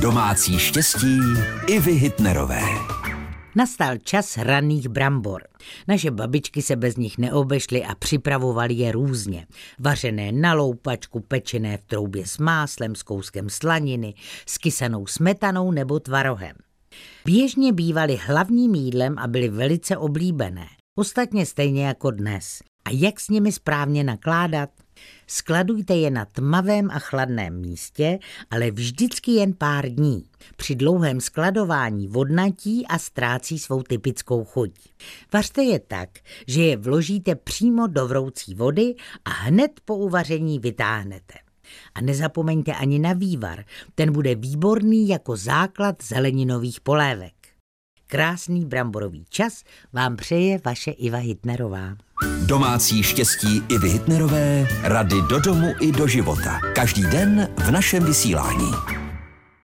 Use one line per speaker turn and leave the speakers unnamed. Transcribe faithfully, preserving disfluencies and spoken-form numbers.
Domácí štěstí Ivy Hitnerové.
Nastal čas raných brambor. Naše babičky se bez nich neobešly a připravovaly je různě. Vařené na loupačku, pečené v troubě s máslem, s kouskem slaniny, s kysanou smetanou nebo tvarohem. Běžně bývaly hlavním jídlem a byly velice oblíbené. Ostatně stejně jako dnes. A jak s nimi správně nakládat? Skladujte je na tmavém a chladném místě, ale vždycky jen pár dní. Při dlouhém skladování vodnatí a ztrácí svou typickou chuť. Vařte je tak, že je vložíte přímo do vroucí vody a hned po uvaření vytáhnete. A nezapomeňte ani na vývar, ten bude výborný jako základ zeleninových polévek. Krásný bramborový čas vám přeje vaše Iva Hitnerová.
Domácí štěstí Ivy Hitnerové, rady do domu i do života. Každý den v našem vysílání.